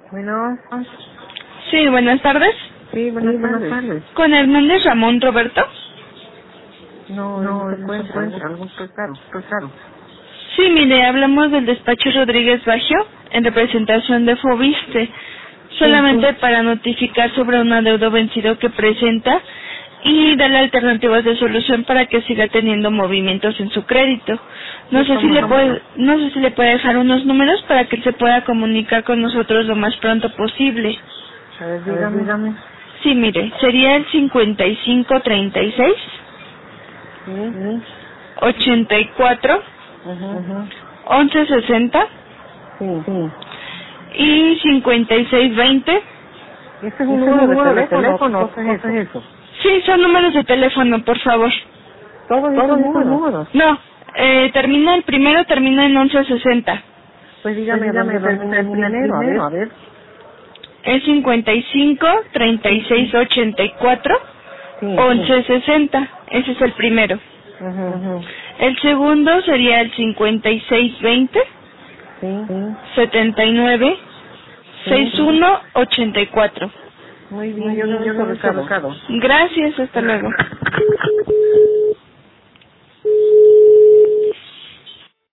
Bueno. Sí, buenas tardes. Sí, buenas tardes. ¿Con Hernández Ramón Roberto? No se encuentra. Algo claro. Sí, mire, hablamos del despacho Rodríguez Baggio en representación de Fobiste, solamente para notificar sobre un adeudo vencido que presenta y darle alternativas de solución para que siga teniendo movimientos en su crédito. No sé si le puede dejar unos números para que se pueda comunicar con nosotros lo más pronto posible. A ver, dígame. Sí, mire, sería el 5536 Sí. 84 Ajá. 1160 Sí. y 5620. ¿Este es un número de teléfono? ¿Qué es eso? Sí, son números de teléfono, por favor. ¿Todos esos números? No, el primero termina en 1160. Pues dígame dónde termina el primero, a ver. Es 55 36 84 Sí. 1160. Ese es el primero. Ajá. El segundo sería el 5620 Sí. 79 61 84. Muy bien, yo le doy el recado. Gracias, hasta luego.